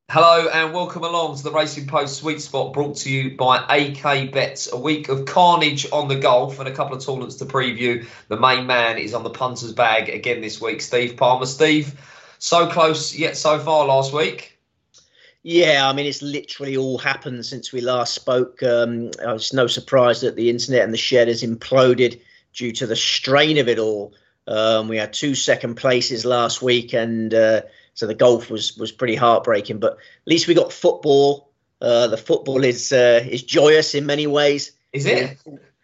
Hello and welcome along to the Racing Post Sweet Spot, brought to you by AK Bets. A week of carnage on the golf and a couple of tournaments to preview. The main man is on the punter's bag again this week, Steve Palmer. Steve, so close yet so far last week. Yeah, I mean, it's literally all happened since we last spoke. It's no surprise that the internet and the shed has imploded due to the strain of it all. We had 2 second places last week, and so the golf was pretty heartbreaking. But at least we got football. The football is joyous in many ways. Is it?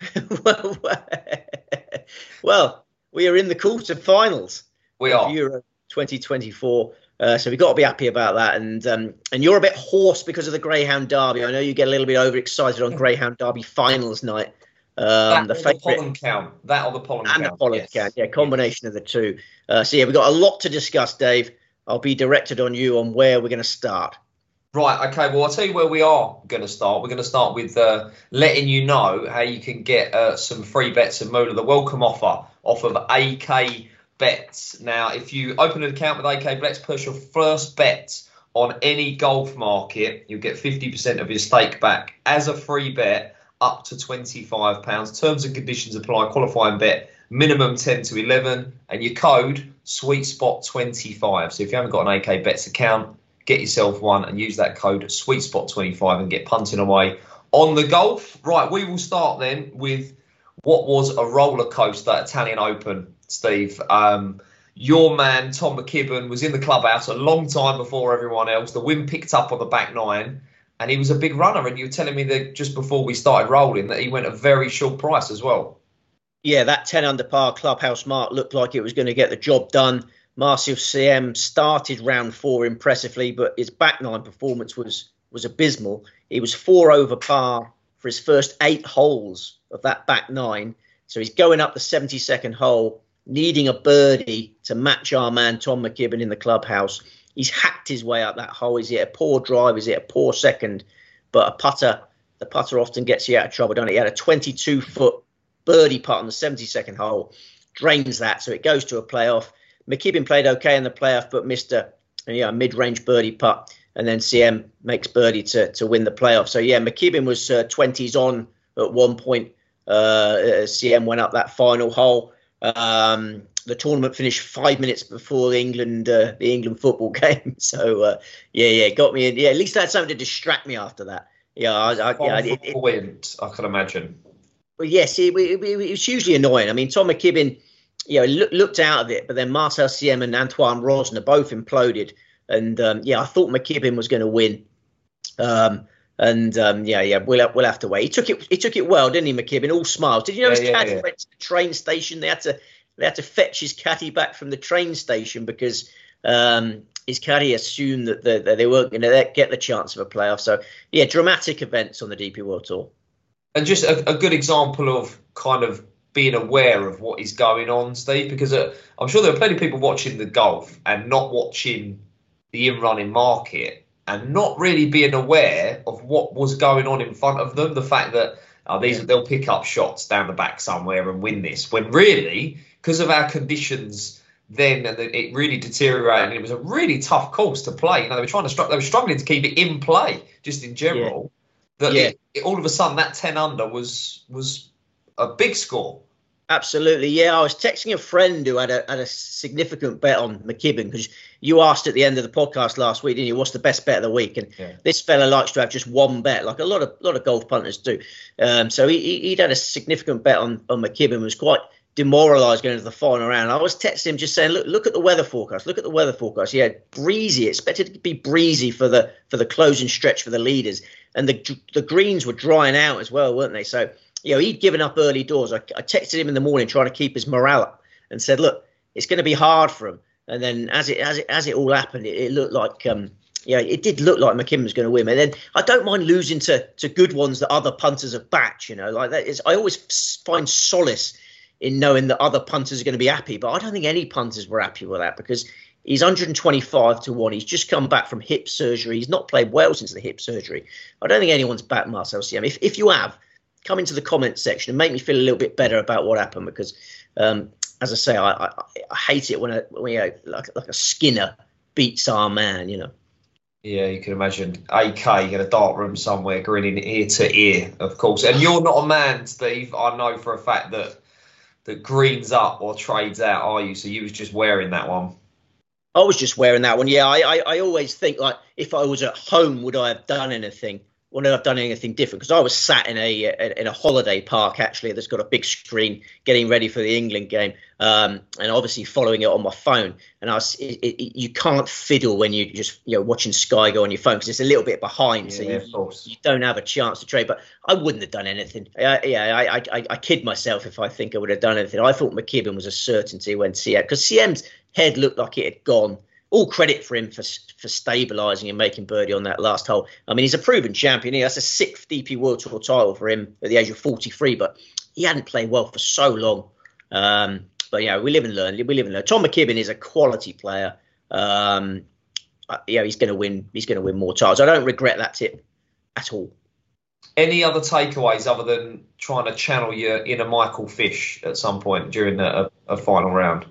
well, we are in the quarterfinals. We are. Euro 2024. So we've got to be happy about that. And you're a bit hoarse because of the Greyhound Derby. I know you get a little bit overexcited on Greyhound Derby finals night. The pollen count. That or the pollen count. And the pollen count. Yeah, combination of the two. So yeah, we've got a lot to discuss, Dave. I'll be directed on you on where we're going to start. Right, okay, well, I'll tell you where we are going to start. We're going to start with letting you know how you can get some free bets and Moolah, the welcome offer off of AK Bets. Now, if you open an account with AK Bets, push your first bet on any golf market, you'll get 50% of your stake back as a free bet up to £25. Terms and conditions apply. Qualifying bet minimum 10 to 11, and your code SweetSpot25. So if you haven't got an AK Bets account, get yourself one and use that code SweetSpot25 and get punting away on the golf. Right, we will start then with what was a roller coaster Italian Open, Steve. Your man, Tom McKibben, was in the clubhouse a long time before everyone else. The wind picked up on the back nine, and he was a big runner. And you were telling me that just before we started rolling that he went a very short price as well. Yeah, that 10 under par clubhouse mark looked like it was going to get the job done. Marcel CM started round 4 impressively, but his back nine performance was abysmal. He was 4 over par for his first 8 holes of that back nine. So he's going up the 72nd hole, needing a birdie to match our man Tom McKibben in the clubhouse. He's hacked his way up that hole. Is it a poor drive? Is it a poor second? But the putter often gets you out of trouble, don't it? He had a 22-foot birdie putt on the 72nd hole, drains that, so it goes to a playoff. McKibben played okay in the playoff, but missed a mid-range birdie putt, and then CM makes birdie to win the playoff. So yeah, McKibben was 20s on at one point. CM went up that final hole. The tournament finished 5 minutes before the England football game. So it got me in. Yeah, at least I had something to distract me after that. I can imagine. Well, yes, it was hugely annoying. I mean, Tom McKibben, looked out of it, but then Marcel CM and Antoine Rosner both imploded. And I thought McKibben was going to win. We'll have to wait. He took it well, didn't he, McKibben? All smiles. Did you know his caddy went to the train station? They had to fetch his caddy back from the train station because his caddy assumed that they weren't going to get the chance of a playoff. So yeah, dramatic events on the DP World Tour. And just a good example of kind of being aware of what is going on, Steve, because I'm sure there are plenty of people watching the golf and not watching the in-running market and not really being aware of what was going on in front of them. The fact that they'll pick up shots down the back somewhere and win this, when really, because of our conditions then, and it really deteriorated, and it was a really tough course to play. They were struggling to keep it in play, just in general. All of a sudden, that 10 under was a big score. Absolutely, yeah. I was texting a friend who had a significant bet on McKibben, because you asked at the end of the podcast last week, didn't you? What's the best bet of the week? And this fella likes to have just one bet, like a lot of golf punters do. So he'd had a significant bet on McKibben, was quite demoralised going into the final round. I was texting him just saying, look at the weather forecast. Look at the weather forecast. Yeah, breezy. Expected to be breezy for the closing stretch for the leaders, and the greens were drying out as well, weren't they? So he'd given up early doors. I texted him in the morning trying to keep his morale up and said, look, it's going to be hard for him. And then as it all happened, it looked like it did look like McKibben was going to win. And then I don't mind losing to good ones that other punters have backed. Like that I always find solace in knowing that other punters are going to be happy. But I don't think any punters were happy with that, because he's 125 to 1. He's just come back from hip surgery. He's not played well since the hip surgery. I don't think anyone's backed Marcel CM. If you have, come into the comments section and make me feel a little bit better about what happened, because as I say, I hate it when like a Skinner beats our man, Yeah, you can imagine AK in a dark room somewhere, grinning ear to ear, of course. And you're not a man, Steve. I know for a fact that greens up or trades out, are you? So you was just wearing that one. I was just wearing that one. Yeah, I always think, like, if I was at home, would I have done anything? Would I have done anything different? Because I was sat in a holiday park, actually, that's got a big screen, getting ready for the England game, and obviously following it on my phone. And you can't fiddle when you just watching Sky go on your phone, because it's a little bit behind, so you don't have a chance to trade. But I wouldn't have done anything. I kid myself if I think I would have done anything. I thought McKibben was a certainty when CM, because CM's head looked like it had gone. All credit for him for stabilising and making birdie on that last hole. I mean, he's a proven champion. That's a 6th DP World Tour title for him at the age of 43, but he hadn't played well for so long. But we live and learn. Tom McKibben is a quality player. He's going to win. He's going to win more titles. I don't regret that tip at all. Any other takeaways other than trying to channel your inner Michael Fish at some point during a final round?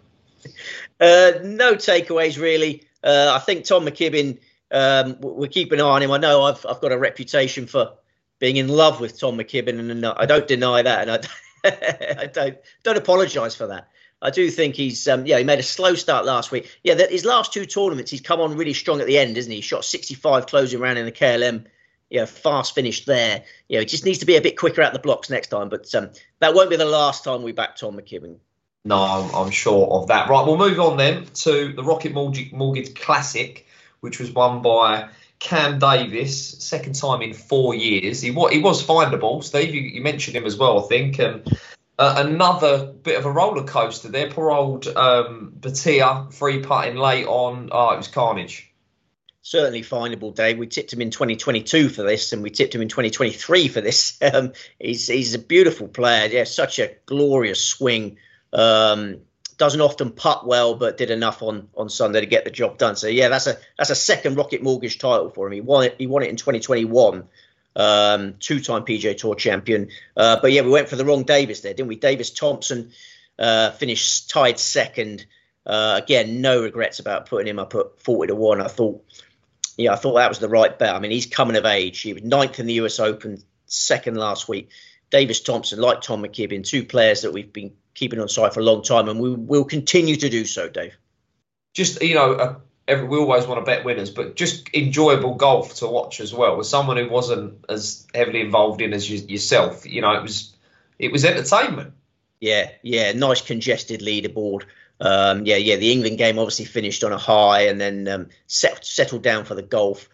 No takeaways really. I think Tom McKibben, we're keeping an eye on him. I know I've got a reputation for being in love with Tom McKibben, and I don't deny that, and I don't apologise for that. I do think he's he made a slow start last week. Yeah, his last 2 tournaments, he's come on really strong at the end, isn't he? He shot 65 closing round in the KLM. Fast finish there. He just needs to be a bit quicker out the blocks next time. But that won't be the last time we back Tom McKibben. No, I'm sure of that. Right, we'll move on then to the Rocket Mortgage Classic, which was won by Cam Davis, second time in 4 years. He was findable, Steve. You mentioned him as well, I think. Another bit of a roller coaster there. Poor old Batia, free putting late on. Oh, it was carnage. Certainly findable, Dave. We tipped him in 2022 for this, and we tipped him in 2023 for this. He's a beautiful player. Yeah, such a glorious swing. Doesn't often putt well, but did enough on Sunday to get the job done. So yeah, that's a second Rocket Mortgage title for him. He won it in 2021. 2-time PGA Tour champion. But yeah, we went for the wrong Davis there, didn't we? Davis Thompson finished tied second. Again, no regrets about putting him up at 40-1. I thought that was the right bet. I mean, he's coming of age. He was 9th in the US Open, second last week. Davis Thompson, like Tom McKibben, 2 players that we've been keeping on side for a long time, and we will continue to do so, Dave. Just, we always want to bet winners, but just enjoyable golf to watch as well. With someone who wasn't as heavily involved in as yourself, it was entertainment. Yeah, nice congested leaderboard. The England game obviously finished on a high, and then settled down for the golf.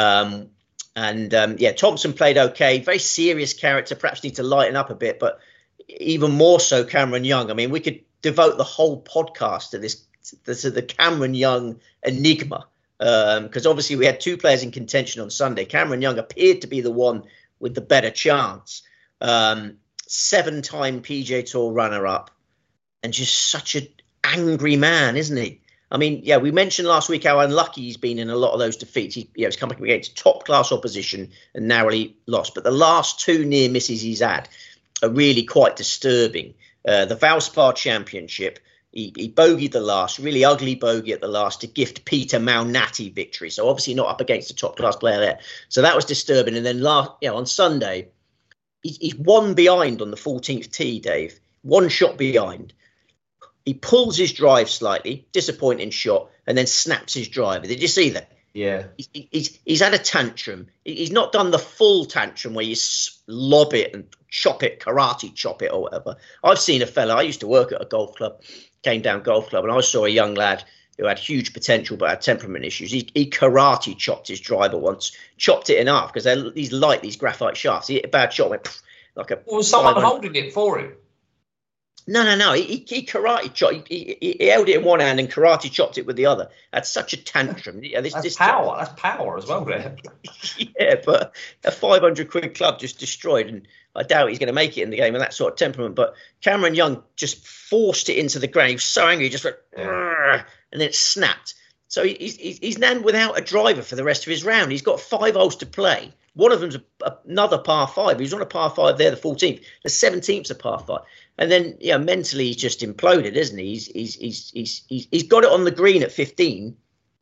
Thompson played okay. Very serious character. Perhaps need to lighten up a bit, but even more so Cameron Young. I mean, we could devote the whole podcast to the Cameron Young enigma, because obviously we had 2 players in contention on Sunday. Cameron Young appeared to be the one with the better chance. 7-time PGA Tour runner-up, and just such an angry man, isn't he? I mean, yeah, we mentioned last week how unlucky he's been in a lot of those defeats. He's come up against top-class opposition and narrowly lost. But the last 2 near misses he's had are really quite disturbing. The Valspar Championship, he bogeyed the last, really ugly bogey at the last to gift Peter Malnati victory. So obviously not up against a top-class player there. So that was disturbing. And then on Sunday, he's 1 behind on the 14th tee, Dave. 1 shot behind. He pulls his drive slightly, disappointing shot, and then snaps his driver. Did you see that? Yeah. He's had a tantrum. He's not done the full tantrum where you lob it and chop it, karate chop it or whatever. I've seen a fella, I used to work at a golf club, came down golf club, and I saw a young lad who had huge potential but had temperament issues. He karate chopped his driver once, chopped it in half, because these light, these graphite shafts. He hit a bad shot, went like a... Was someone holding it for him? No. He karate chopped. He held it in one hand and karate chopped it with the other. That's such a tantrum. That's power. That's power as well, there. Yeah, but a 500 quid club just destroyed, and I doubt he's going to make it in the game with that sort of temperament. But Cameron Young just forced it into the ground. He was so angry, he just went, and then it snapped. So he's now without a driver for the rest of his round. He's got 5 holes to play. One of them's another par 5. He was on a par 5 there, the 14th. The 17th's a par 5. And then, mentally he's just imploded, isn't he? He's got it on the green at 15,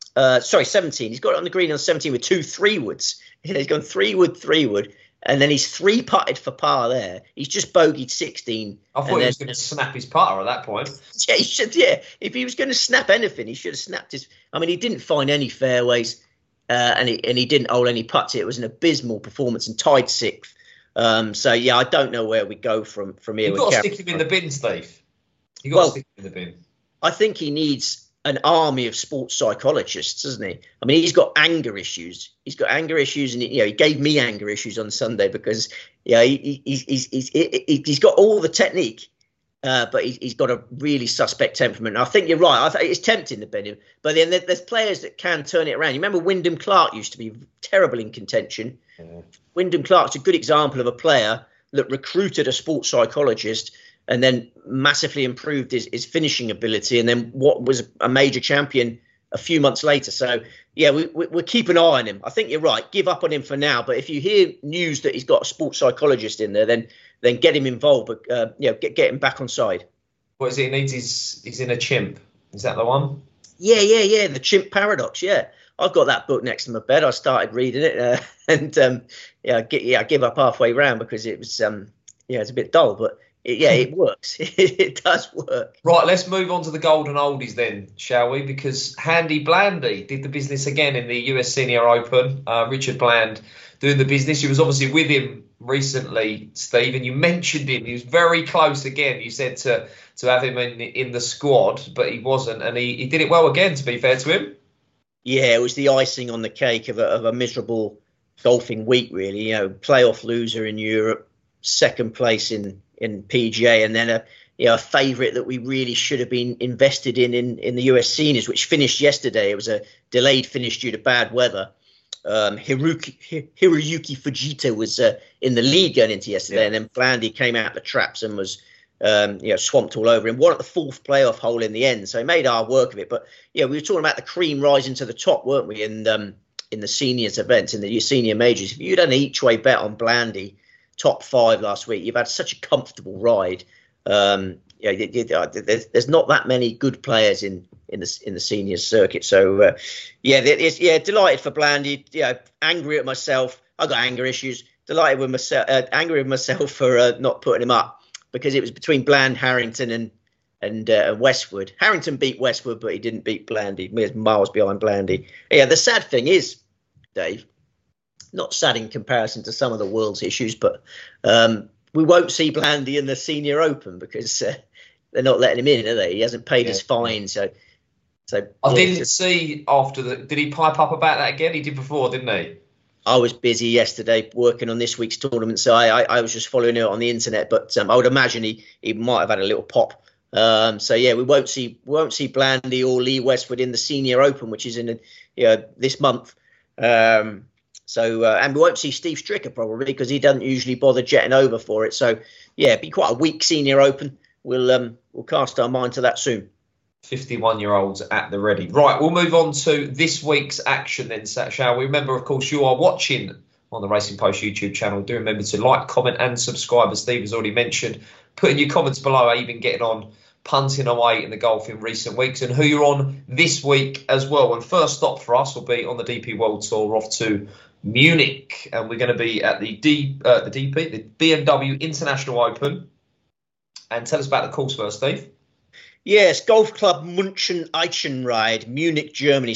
Sorry, 17. He's got it on the green on 17 with 2 3-woods. He's gone 3-wood, 3-wood. And then he's 3-putted for par there. He's just bogeyed 16. I thought he was going to snap his putter at that point. Yeah, he should. Yeah, if he was going to snap anything, he should have snapped his. I mean, he didn't find any fairways, and he didn't hold any putts. It was an abysmal performance and tied 6th. So yeah, I don't know where we go from here. You've got to stick him in the bin, Steve. You've got to stick him in the bin. I think he needs an army of sports psychologists, doesn't he? I mean, he's got anger issues. He's got anger issues, and he gave me anger issues on Sunday because he's got all the technique, but he's got a really suspect temperament. And I think you're right. I think it's tempting to bin him, but then there's players that can turn it around. You remember Wyndham Clark used to be terrible in contention. Mm. Wyndham Clark's a good example of a player that recruited a sports psychologist and then massively improved his finishing ability, and then what was a major champion a few months later. So, yeah, we'll keep an eye on him. I think you're right. Give up on him for now. But if you hear news that he's got a sports psychologist in there, then get him involved. But, get him back on side. What is it he needs? He's in a chimp. Is that the one? Yeah. The Chimp Paradox, yeah. I've got that book next to my bed. I started reading it and I give up halfway round because it was, it's a bit dull. But, it works. It does work. Right, let's move on to the golden oldies then, shall we? Because Handy Blandy did the business again in the US Senior Open. Richard Bland doing the business. You was obviously with him recently, Steve, and you mentioned him. He was very close again. You said to have him in the squad, but he wasn't, and he did it well again, to be fair to him. Yeah, it was the icing on the cake of a miserable golfing week, really. Playoff loser in Europe, second place in PGA, and then a favourite that we really should have been invested in the US Seniors, which finished yesterday. It was a delayed finish due to bad weather. Hiroyuki Fujita was in the lead going into yesterday, and then Blandy came out the traps and was swamped all over him. Won at the 4th playoff hole in the end, so he made our work of it. But we were talking about the cream rising to the top, weren't we? In the seniors events, in the senior majors, if you'd done an each way bet on Blandy top 5 last week, you've had such a comfortable ride. There's not that many good players in the seniors circuit. So delighted for Blandy. Angry at myself. I got anger issues. Delighted with myself. Angry with myself for not putting him up because it was between Bland, Harrington, and Westwood. Harrington beat Westwood, but he didn't beat Blandy. He was miles behind Blandy. Yeah, the sad thing is, Dave, not sad in comparison to some of the world's issues, but we won't see Blandy in the Senior Open because they're not letting him in, are they? He hasn't paid his fine, so I didn't see after did he pipe up about that again? He did before, didn't he? I was busy yesterday working on this week's tournament, so I was just following it on the internet. But I would imagine he might have had a little pop. We won't see Blandy or Lee Westwood in the Senior Open, which is in this month. And we won't see Steve Stricker probably because he doesn't usually bother jetting over for it. So it'd be quite a weak Senior Open. We'll cast our mind to that soon. 51-year-olds at the ready. Right, we'll move on to this week's action then, shall we? Remember, of course, you are watching on the Racing Post YouTube channel. Do remember to like, comment and subscribe, as Steve has already mentioned. Put in your comments below how you've been getting on punting away in the golf in recent weeks and who you're on this week as well. And first stop for us will be on the DP World Tour off to Munich. And we're going to be at the BMW International Open. And tell us about the course first, Steve. Yes, Golf Club München Eichenried, Munich, Germany,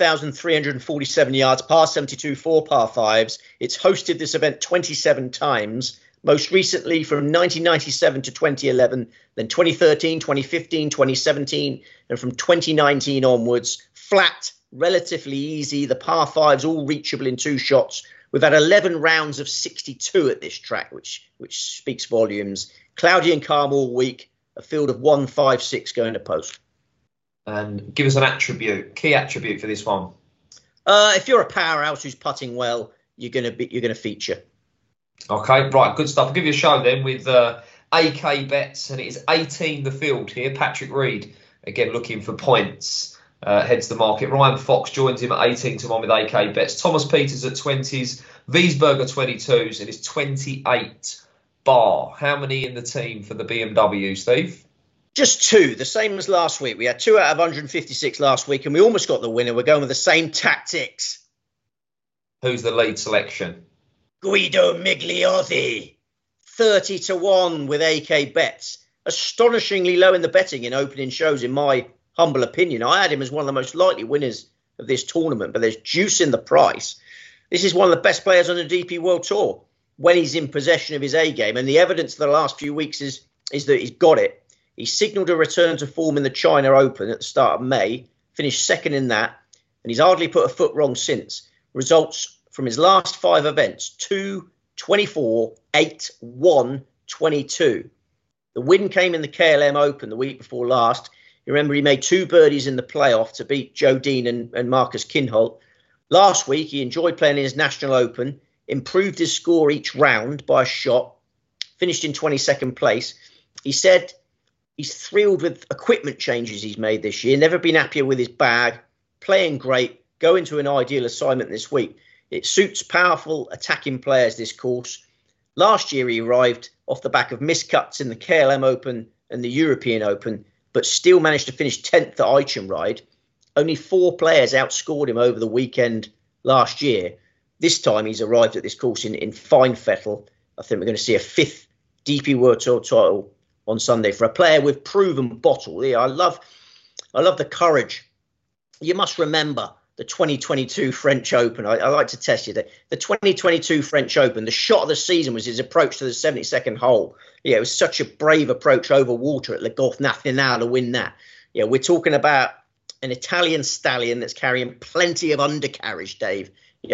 7,347 yards, par 72, 4 par 5s. It's hosted this event 27 times, most recently from 1997 to 2011, then 2013, 2015, 2017, and from 2019 onwards. Flat, relatively easy, the par 5s all reachable in 2 shots. We've had 11 rounds of 62 at this track, which speaks volumes. Cloudy and calm all week. A field of 1, 5, 6 going to post. And give us an key attribute for this one. If you're a powerhouse who's putting well, you're going to feature. Okay, right, good stuff. I'll give you a show then with AK bets, and it is 18 the field here. Patrick Reed again looking for points. Heads the market. Ryan Fox joins him at 18 to 1 with AK bets. Thomas Peters at 20s. Wiesberger 22s, and it's 28. Bar. How many in the team for the BMW, Steve? Just two, the same as last week. We had 2 out of 156 last week, and we almost got the winner. We're going with the same tactics. Who's the lead selection? Guido Migliotti, 30-1 with AK bets. Astonishingly low in the betting in opening shows, in my humble opinion. I had him as one of the most likely winners of this tournament, but there's juice in the price. This is one of the best players on the DP World Tour when he's in possession of his A game, and the evidence of the last few weeks is that he's got it. He signalled a return to form in the China Open at the start of May, finished second in that, and he's hardly put a foot wrong since. Results from his last 5 events: 2, 24, 8, 1, 22. The win came in the KLM Open the week before last. You remember he made 2 birdies in the playoff to beat Joe Dean and Marcus Kinhult. Last week, he enjoyed playing in his National Open, improved his score each round by a shot, finished in 22nd place. He said he's thrilled with equipment changes he's made this year, never been happier with his bag, playing great, going to an ideal assignment this week. It suits powerful attacking players, this course. Last year, he arrived off the back of miscuts in the KLM Open and the European Open, but still managed to finish 10th at Eichenride. Only 4 players outscored him over the weekend last year. This time he's arrived at this course in fine fettle. I think we're going to see a 5th DP World Tour title on Sunday for a player with proven bottle. Yeah, I love the courage. You must remember the 2022 French Open. I like to test you that. The 2022 French Open, the shot of the season was his approach to the 72nd hole. Yeah, it was such a brave approach over water at Le Golf National to win that. Yeah, we're talking about an Italian stallion that's carrying plenty of undercarriage, Dave.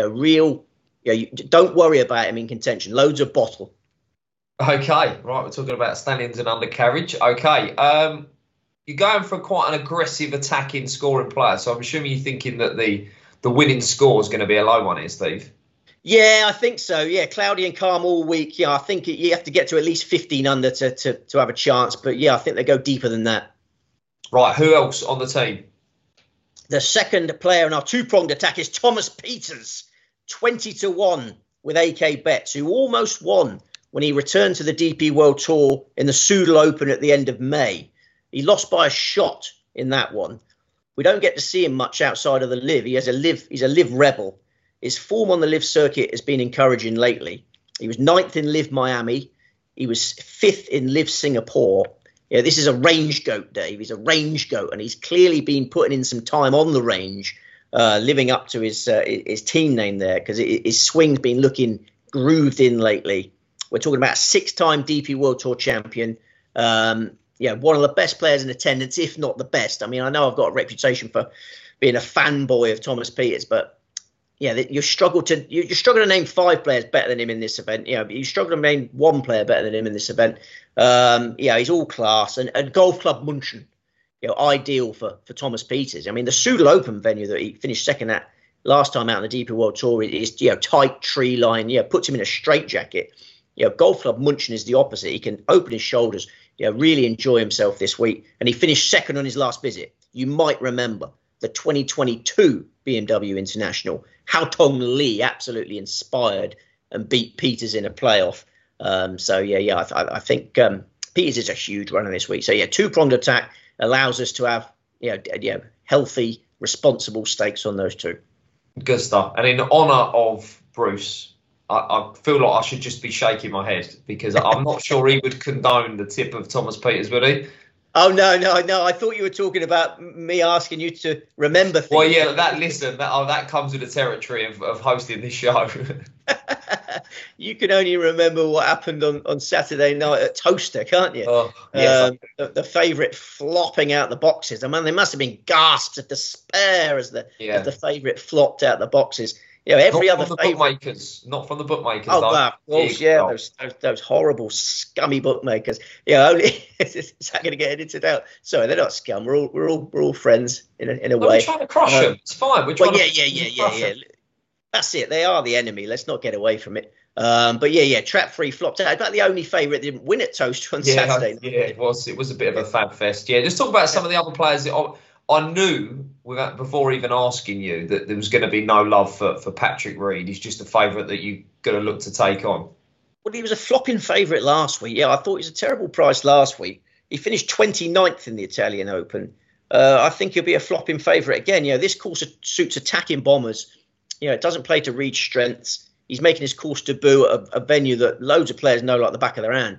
Don't worry about him in contention. Loads of bottle. Okay, right. We're talking about stallions and undercarriage. Okay. You're going for quite an aggressive attacking scoring player. So I'm assuming you're thinking that the winning score is going to be a low one here, Steve. Yeah, I think so. Yeah, cloudy and calm all week. Yeah, I think you have to get to at least 15 under to have a chance. But yeah, I think they go deeper than that. Right. Who else on the team? The second player in our 2-pronged attack is Thomas Pieters, 20-1 with AK bets, who almost won when he returned to the DP World Tour in the Soudal Open at the end of May. He lost by a shot in that one. We don't get to see him much outside of the Liv. He's a Liv rebel. His form on the Liv circuit has been encouraging lately. He was 9th in Liv Miami. He was 5th in Liv Singapore. Yeah, this is a range goat, Dave. He's a range goat, and he's clearly been putting in some time on the range, living up to his team name there, because his swing's been looking grooved in lately. We're talking about a 6-time DP World Tour champion. One of the best players in attendance, if not the best. I mean, I know I've got a reputation for being a fanboy of Thomas Pieters, but yeah, you struggle to name 5 players better than him in this event. You struggle to name 1 player better than him in this event. He's all class, and Golf Club München, ideal for Thomas Pieters. I mean, the Soudal Open venue that he finished second at last time out on the DP World Tour is tight tree line. Puts him in a straitjacket. Golf Club München is the opposite. He can open his shoulders. Really enjoy himself this week, and he finished second on his last visit. You might remember the 2022 BMW International. Hao Tong Li absolutely inspired and beat Pieters in a playoff. I think Pieters is a huge runner this week. So 2-pronged attack allows us to have healthy, responsible stakes on those 2. Good stuff. And in honour of Bruce, I feel like I should just be shaking my head, because I'm not sure he would condone the tip of Thomas Pieters, would he? Oh, no. I thought you were talking about me asking you to remember things. Well, yeah, that comes with the territory of hosting this show. You can only remember what happened on Saturday night at Toaster, can't you? Oh, yes. The favourite flopping out the boxes. I mean, there must have been gasps of despair as the favourite flopped out the boxes. Every other bookmakers, not from the bookmakers. Oh, of course, those horrible, scummy bookmakers. Only is that going to get edited out? Sorry, they're not scum. We're all friends in a way. We're trying to crush them. It's fine. We're trying to That's it. They are the enemy. Let's not get away from it. Trap Free flopped out. About the only favourite that didn't win at Toaster on Saturday. Yeah, it was. It was a bit of a fab fest. Yeah, just talk about some of the other players that I knew before even asking you that there was going to be no love for Patrick Reed. He's just a favourite that you're going to look to take on. Well, he was a flopping favourite last week. Yeah, I thought he was a terrible price last week. He finished 29th in the Italian Open. I think he'll be a flopping favourite again. This course suits attacking bombers. It doesn't play to Reed's strengths. He's making his course debut at a venue that loads of players know like the back of their hand.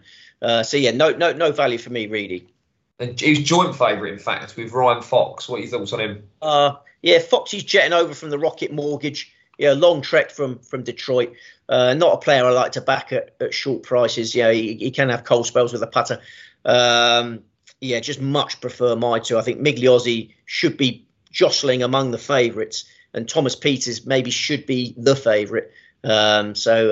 No value for me, Reedy. And he was joint favourite, in fact, with Ryan Fox. What are your thoughts on him? Foxy's jetting over from the Rocket Mortgage. Long trek from Detroit. Not a player I like to back at short prices. He can have cold spells with a putter. Just much prefer my two. I think Migliozzi should be jostling among the favourites, and Thomas Pieters maybe should be the favourite. I'm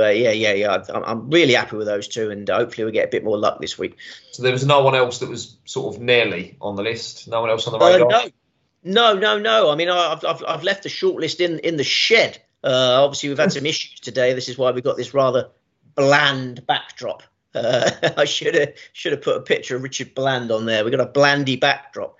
really happy with those two, and hopefully we'll get a bit more luck this week. So there was no one else that was sort of nearly on the list? No one else on the radar? No. I mean, I've left the shortlist in the shed. Obviously, we've had some issues today. This is why we've got this rather bland backdrop. I should have put a picture of Richard Bland on there. We've got a blandy backdrop.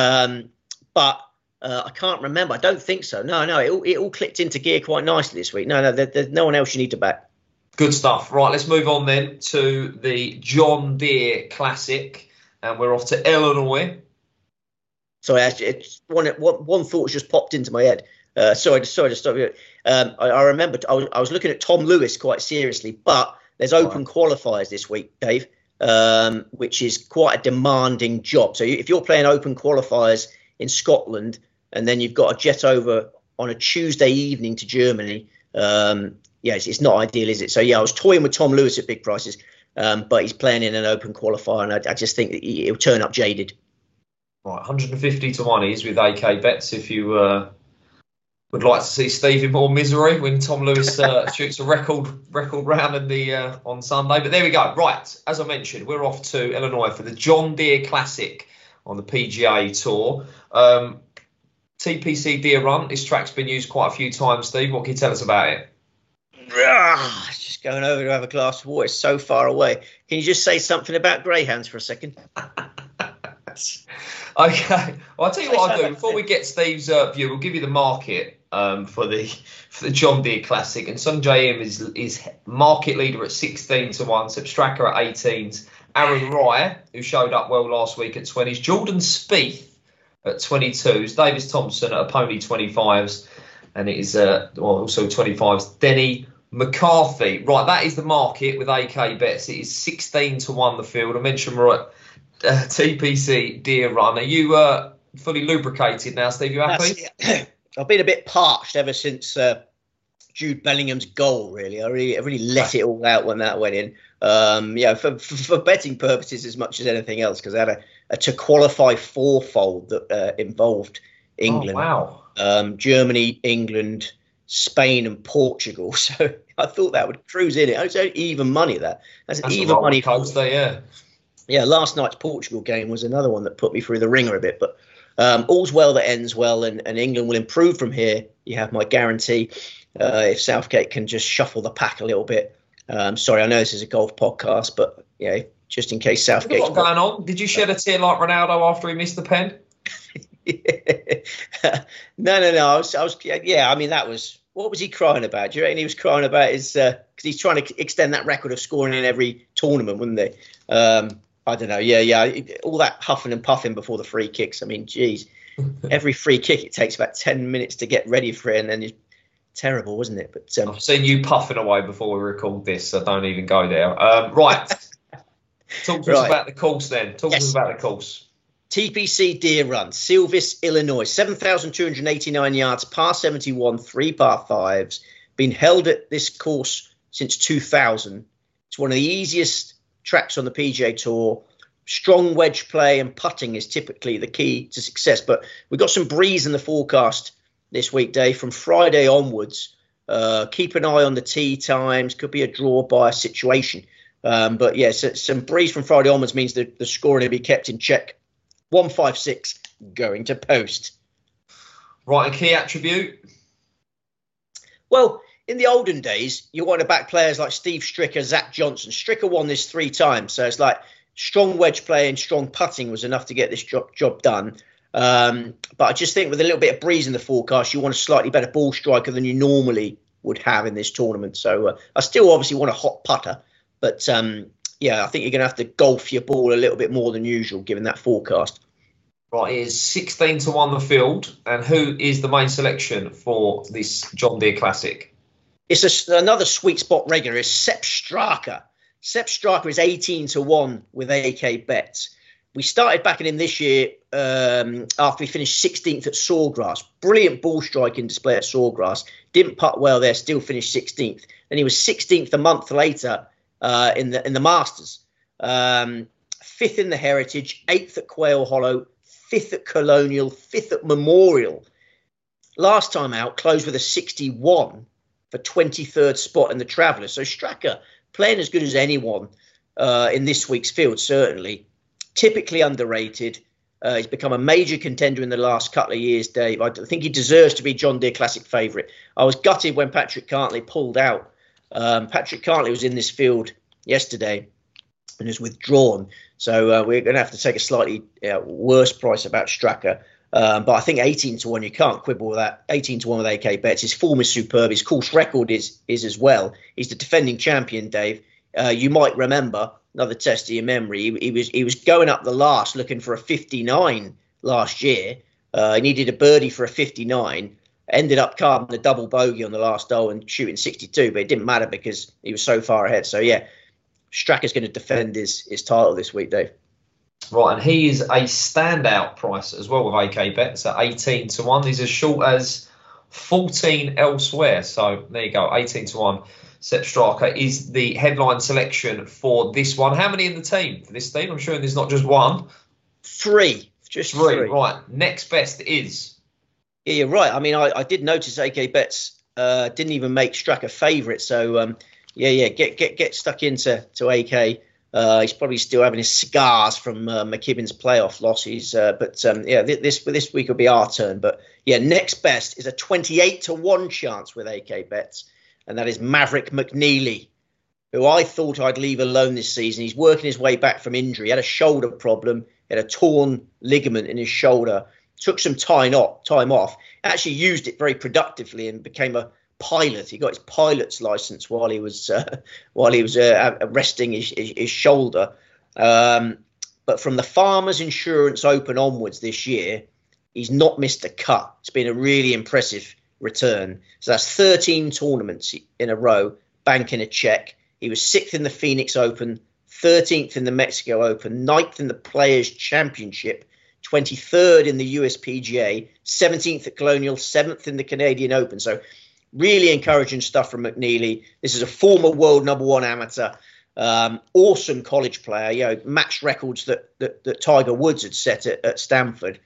But I can't remember. I don't think so. No. It all clicked into gear quite nicely this week. No, there's no one else you need to back. Good stuff. Right, let's move on then to the John Deere Classic, and we're off to Illinois. Sorry, it's one thought just popped into my head. Sorry to stop you. I remember I was looking at Tom Lewis quite seriously, but there's open qualifiers this week, Dave, which is quite a demanding job. So if you're playing open qualifiers in Scotland, and then you've got a jet over on a Tuesday evening to Germany, it's not ideal, is it? So, I was toying with Tom Lewis at big prices, but he's playing in an open qualifier, and I just think that he'll turn up jaded. Right, 150 to 1 is with AK Bets if you would like to see Steve in more misery when Tom Lewis shoots a record round on Sunday. But there we go. Right, as I mentioned, we're off to Illinois for the John Deere Classic on the PGA Tour. TPC Deere Run. This track's been used quite a few times, Steve. What can you tell us about it? Just going over to have a glass of water. It's so far away. Can you just say something about greyhounds for a second? Okay. Well, I'll tell you what I'll do. Before we get Steve's view, we'll give you the market for the John Deere Classic. And Sungjae Im is market leader at 16 to 1. Substracker at 18s. Aaron Rye, who showed up well last week at 20s. Jordan Spieth at 22s. Davis Thompson at a pony 25s. And it is also 25s. Denny McCarthy. Right, that is the market with AK Bets. It is 16 to 1 the field. I mentioned we're at TPC Deere Run. Are you fully lubricated now, Steve? You happy? I've been a bit parched ever since Jude Bellingham's goal, really. I really let it all out when that went in. For betting purposes as much as anything else, because I had a to qualify fourfold that involved England. Oh, wow. Germany, England, Spain and Portugal. So I thought that would cruise in it. It's even money, that. That's even money. Yeah, last night's Portugal game was another one that put me through the ringer a bit. But all's well that ends well, and England will improve from here. You have my guarantee. If Southgate can just shuffle the pack a little bit. Sorry, I know this is a golf podcast, but just in case Southgate's what's going on. Did you shed a tear like Ronaldo after he missed the pen? No. I was. I mean, that was. What was he crying about? Do you reckon he was crying about his? Because he's trying to extend that record of scoring in every tournament, wouldn't he? I don't know. Yeah. All that huffing and puffing before the free kicks. I mean, geez, every free kick it takes about 10 minutes to get ready for it, and then it's terrible, wasn't it? But I've seen you puffing away before we record this, so don't even go there. Right. Talk to us about the course then. Talk to us about the course. TPC Deere Run, Silvis, Illinois, 7,289 yards, par 71, 3 par 5s. Been held at this course since 2000. It's one of the easiest tracks on the PGA Tour. Strong wedge play and putting is typically the key to success. But we've got some breeze in the forecast this week, Dave, from Friday onwards. Keep an eye on the tee times. Could be a draw by a situation. But some breeze from Friday onwards means that the scoring will be kept in check. 156 going to post. Right, a key attribute? Well, in the olden days, you want to back players like Steve Stricker, Zach Johnson. Stricker won this 3 times, so it's like strong wedge play and strong putting was enough to get this job done. But I just think with a little bit of breeze in the forecast, you want a slightly better ball striker than you normally would have in this tournament. So I still obviously want a hot putter, but yeah, I think you're going to have to golf your ball a little bit more than usual, given that forecast. Right, it is 16 to 1 the field. And who is the main selection for this John Deere Classic? It's another sweet spot regular. It's Sepp Straka. Sepp Straka is 18 to 1 with AK Bets. We started backing him this year after he finished 16th at Sawgrass. Brilliant ball striking display at Sawgrass. Didn't putt well there, still finished 16th. Then he was 16th a month later in the Masters. 5th in the Heritage, 8th at Quail Hollow, 5th at Colonial, 5th at Memorial. Last time out, closed with a 61 for 23rd spot in the Travelers. So Straka playing as good as anyone in this week's field, certainly. Typically underrated. He's become a major contender in the last couple of years, Dave. I think he deserves to be John Deere Classic favourite. I was gutted when Patrick Cantley pulled out. Patrick Cantley was in this field yesterday and has withdrawn. So we're going to have to take a slightly worse price about Straka. But I think 18 to 1, you can't quibble with that. 18 to 1 with AK Bets. His form is superb. His course record is as well. He's the defending champion, Dave. You might remember, another test of your memory, he was going up the last looking for a 59 last year. He needed a birdie for a 59. Ended up carving the double bogey on the last hole and shooting 62, but it didn't matter because he was so far ahead. So, yeah, Straka's going to defend his title this week, Dave. Right, and he is a standout price as well with AK Bets at 18 to 1. He's as short as 14 elsewhere. So there you go, 18 to 1. Sepp Straka is the headline selection for this one. How many in the team for this team? I'm sure there's not just one. Three. Just three. Right, next best is... Yeah, you're right. I mean, I did notice AK Bets didn't even make Straka favourite. So, get stuck into AK. He's probably still having his scars from McKibben's playoff losses. This week will be our turn. But, yeah, next best is a 28 to 1 chance with AK Bets. And that is Maverick McNeely, who I thought I'd leave alone this season. He's working his way back from injury. He had a shoulder problem. He had a torn ligament in his shoulder. Took some time off. Actually used it very productively and became a pilot. He got his pilot's license while he was resting his shoulder. But from the Farmers Insurance Open onwards this year, he's not missed a cut. It's been a really impressive return. So that's 13 tournaments in a row, banking a check. He was 6th in the Phoenix Open, 13th in the Mexico Open, 9th in the Players Championship, 23rd in the USPGA, 17th at Colonial, 7th in the Canadian Open. So really encouraging stuff from McNeely. This is a former world number one amateur. Awesome college player, matched records that Tiger Woods had set at Stanford.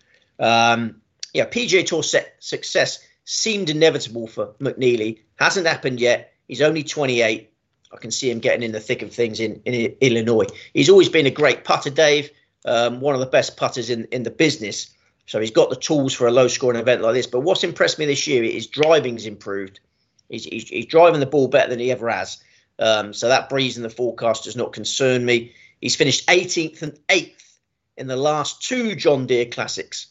PGA Tour success seemed inevitable for McNeely. Hasn't happened yet. He's only 28. I can see him getting in the thick of things in Illinois. He's always been a great putter, Dave. One of the best putters in the business. So he's got the tools for a low-scoring event like this. But what's impressed me this year is driving's improved. He's driving the ball better than he ever has. So that breeze in the forecast does not concern me. He's finished 18th and 8th in the last two John Deere Classics.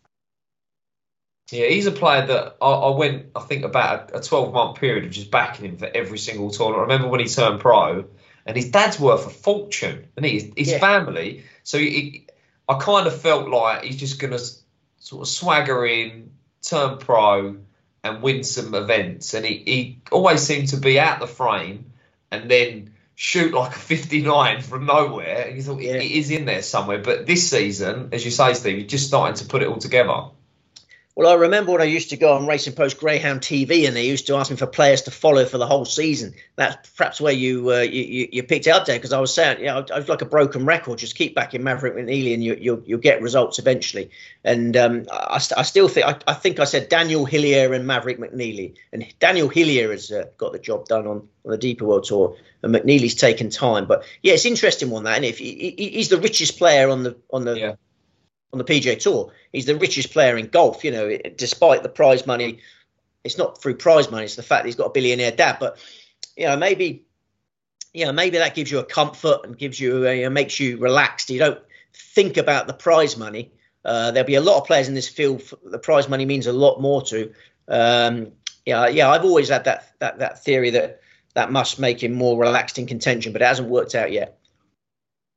Yeah, he's a player that I went, I think, about a 12-month period of just backing him for every single tournament. I remember when he turned pro, and his dad's worth a fortune, and his family. So I kind of felt like he's just going to sort of swagger in, turn pro, and win some events. And he always seemed to be out the frame and then shoot like a 59 from nowhere. And you thought it is in there somewhere. But this season, as you say, Steve, he's just starting to put it all together. Well, I remember when I used to go on Racing Post Greyhound TV, and they used to ask me for players to follow for the whole season. That's perhaps where you picked it up there, because I was saying, I was like a broken record. Just keep backing Maverick McNeely, and you'll get results eventually. And I still think I said Daniel Hillier and Maverick McNeely, and Daniel Hillier has got the job done on the Deeper World Tour, and McNeely's taken time. But yeah, it's interesting one that, and if he's the richest player on the PGA Tour. He's the richest player in golf, despite the prize money. It's not through prize money, it's the fact that he's got a billionaire dad. But, maybe that gives you a comfort and gives you, makes you relaxed. You don't think about the prize money. There'll be a lot of players in this field the prize money means a lot more to. I've always had that theory that must make him more relaxed in contention, but it hasn't worked out yet.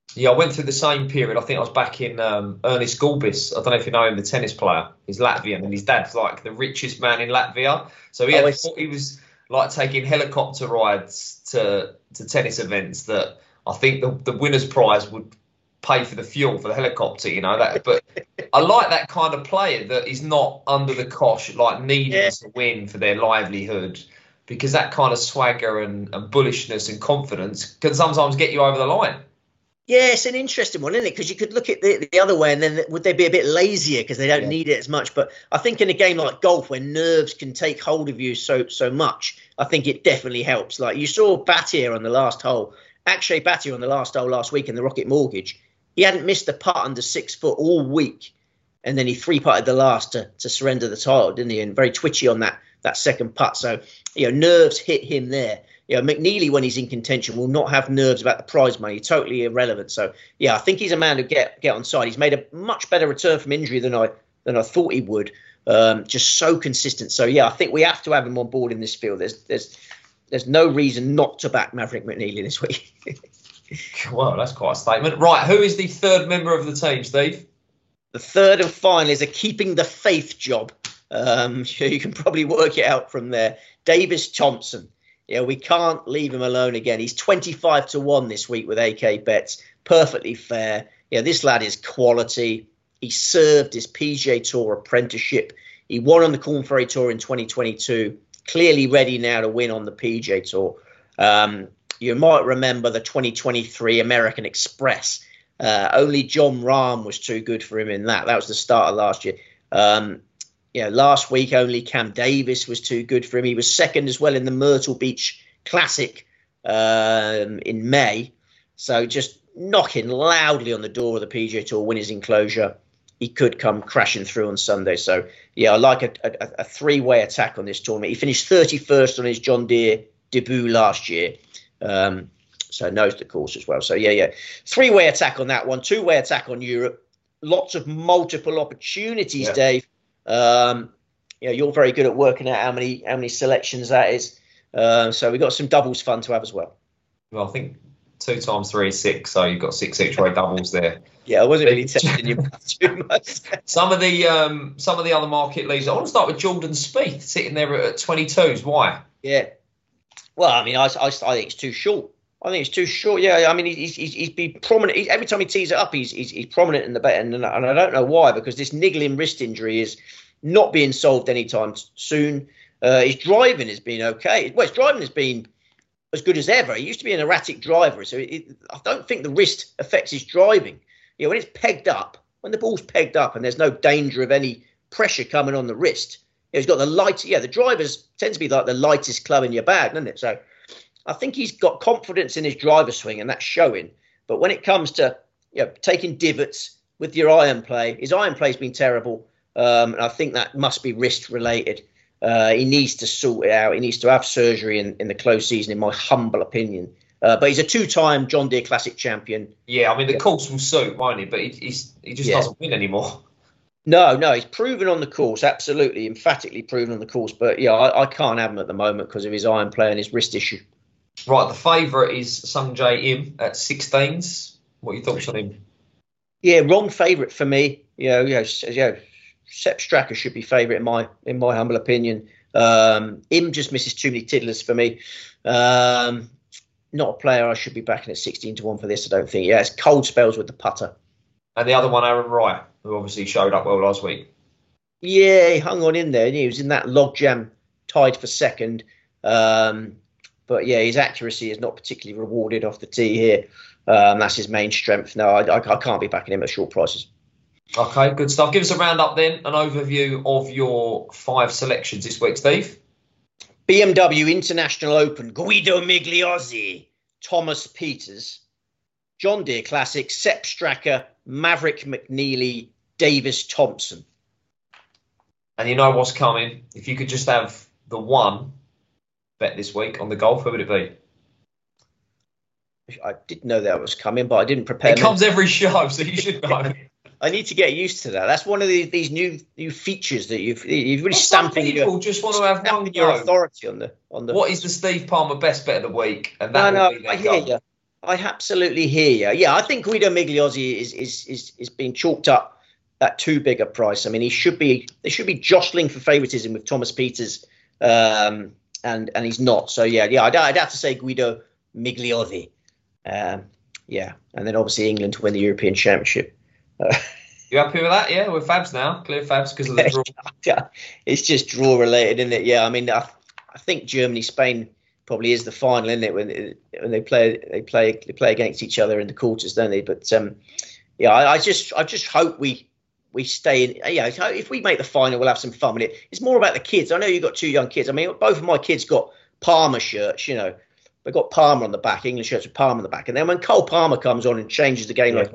Yeah, I went through the same period. I think I was back in Ernest Gulbis. I don't know if you know him, the tennis player. He's Latvian, and his dad's like the richest man in Latvia. So he was like taking helicopter rides to tennis events that I think the winner's prize would pay for the fuel for the helicopter. You know that. But I like that kind of player that is not under the cosh, like needing to win for their livelihood. Because that kind of swagger and bullishness and confidence can sometimes get you over the line. Yeah, it's an interesting one, isn't it? Because you could look at the other way, and then would they be a bit lazier because they don't need it as much? But I think in a game like golf, where nerves can take hold of you so much, I think it definitely helps. Like you saw Bhatia on the last hole, Akshay Bhatia on the last hole last week in the Rocket Mortgage. He hadn't missed a putt under 6 foot all week, and then he 3-putted the last to surrender the title, didn't he? And very twitchy on that second putt. So nerves hit him there. McNeely, when he's in contention, will not have nerves about the prize money. Totally irrelevant. So, I think he's a man to get on side. He's made a much better return from injury than I thought he would. Just so consistent. So, I think we have to have him on board in this field. There's no reason not to back Maverick McNeely this week. Well, that's quite a statement. Right, who is the third member of the team, Steve? The third and final is a keeping the faith job. You can probably work it out from there. Davis Thompson. We can't leave him alone again. He's 25-1 this week with AK Bets. Perfectly fair. This lad is quality. He served his PGA Tour apprenticeship. He won on the Corn Ferry Tour in 2022. Clearly ready now to win on the PGA Tour. You might remember the 2023 American Express. Only John Rahm was too good for him in that. That was the start of last year. Last week only Cam Davis was too good for him. He was second as well in the Myrtle Beach Classic in May. So just knocking loudly on the door of the PGA Tour, win his enclosure. He could come crashing through on Sunday. So, I like a three-way attack on this tournament. He finished 31st on his John Deere debut last year. So knows the course as well. So, three-way attack on that one. Two-way attack on Europe. Lots of multiple opportunities, Dave. You're very good at working out how many selections that is. So we've got some doubles fun to have as well. Well, I think 2 times 3 is 6, so you've got 6 each way doubles there. I wasn't really testing you too much. Some of the other market leaders. I want to start with Jordan Spieth sitting there at 22s. Why? Yeah. Well, I mean, I think it's too short. I think it's too short. Yeah, I mean, he's been prominent. Every time he tees it up, he's prominent in the bet, and I don't know why, because this niggling wrist injury is not being solved anytime soon. His driving has been okay. Well, his driving has been as good as ever. He used to be an erratic driver, so I don't think the wrist affects his driving. When it's pegged up, when the ball's pegged up, and there's no danger of any pressure coming on the wrist, he's got the light. The drivers tend to be like the lightest club in your bag, doesn't it? So I think he's got confidence in his driver swing, and that's showing. But when it comes to taking divots with your iron play, his iron play's been terrible, and I think that must be wrist related. He needs to sort it out. He needs to have surgery in the close season, in my humble opinion. But he's a 2-time John Deere Classic champion. Yeah, I mean the course will suit, won't he? But he just doesn't win anymore. No, he's proven on the course, absolutely, emphatically proven on the course. But I can't have him at the moment because of his iron play and his wrist issue. Right, the favourite is Sungjae Im at 16s. What are your thoughts on him? Yeah, wrong favourite for me. Sepp Straka should be favourite in my humble opinion. Im just misses too many tiddlers for me. Not a player I should be backing at 16-1 for this, I don't think. It's cold spells with the putter. And the other one, Aaron Rai, who obviously showed up well last week. Yeah, he hung on in there. He was in that logjam, tied for second. But his accuracy is not particularly rewarded off the tee here. That's his main strength. No, I can't be backing him at short prices. Okay, good stuff. Give us a roundup then, an overview of your 5 selections this week, Steve. BMW International Open, Guido Migliozzi, Thomas Pieters, John Deere Classic, Sepp Straka, Maverick McNeely, Davis Thompson. And you know what's coming. If you could just have the one bet this week on the golf, who would it be? I didn't know that was coming, but I didn't prepare. It comes every show, so you should know. I need to get used to that. That's one of these new features that you've really stamping. People just want to have one your authority on the. What is the Steve Palmer best bet of the week? And that I hear you. I absolutely hear you. Yeah, I think Guido Migliozzi is being chalked up at too big a price. I mean, they should be jostling for favouritism with Thomas Pieters, and he's not. So yeah, I'd have to say Guido Migliozzi. Yeah, and then obviously England to win the European Championship. You happy with that? Yeah, we're Fabs now. Clear Fabs because of the draw. Yeah, it's just draw related, isn't it? Yeah, I mean, I think Germany, Spain probably is the final, isn't it? When they play against each other in the quarters, don't they? But yeah, I just hope we stay in. Yeah, if we make the final, we'll have some fun with it. It's more about the kids. I know you've got two young kids. I mean, both of my kids got Palmer shirts. You know, they've got Palmer on the back, English shirts with Palmer on the back. And then when Cole Palmer comes on and changes the game,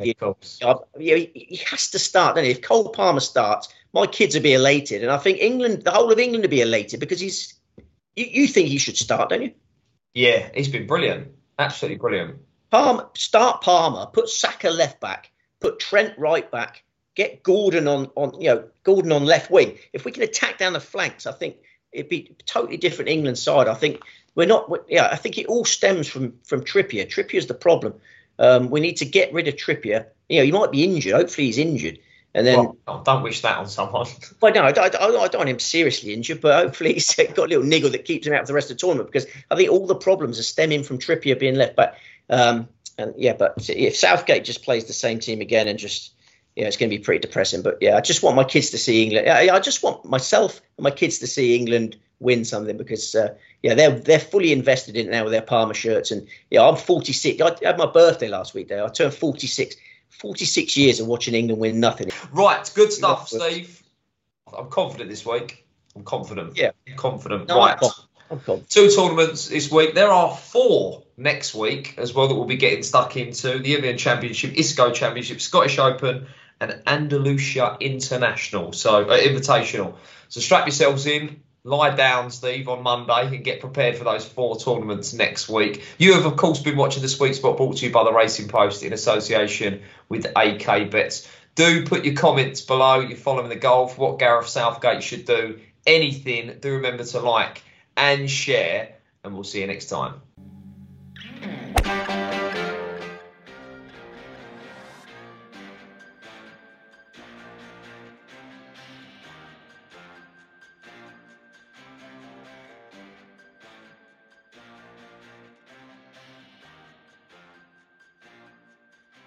he has to start. Don't he? If Cole Palmer starts, my kids will be elated, and I think the whole of England will be elated because You think he should start, don't you? Yeah, he's been brilliant. Absolutely brilliant. Start Palmer, put Saka left back, put Trent right back, get Gordon on left wing. If we can attack down the flanks, I think it'd be a totally different England side. I think I think it all stems from Trippier. Trippier's the problem. We need to get rid of Trippier. He might be injured. Hopefully he's injured. And then, don't wish that on someone. Well, no, I don't want him seriously injured, but hopefully he's got a little niggle that keeps him out for the rest of the tournament, because I think all the problems are stemming from Trippier being left back. But if Southgate just plays the same team again and just, it's going to be pretty depressing. But yeah, I just want my kids to see England. I just want myself and my kids to see England win something, because they're fully invested in it now with their Palmer shirts. And I'm 46. I had my birthday last week there. I turned 46. 46 years of watching England win nothing. Right, good stuff, Steve. I'm confident this week. I'm confident. Yeah. Confident. No, right. I'm confident. 2 tournaments this week. There are 4 next week as well that we'll be getting stuck into. The Evian Championship, ISCO Championship, Scottish Open and Andalusia International. So, Invitational. So strap yourselves in. Lie down, Steve, on Monday and get prepared for those 4 tournaments next week. You have, of course, been watching the Sweet Spot, brought to you by the Racing Post in association with AK Bets. Do put your comments below. You're following the golf, what Gareth Southgate should do, anything. Do remember to like and share, and we'll see you next time.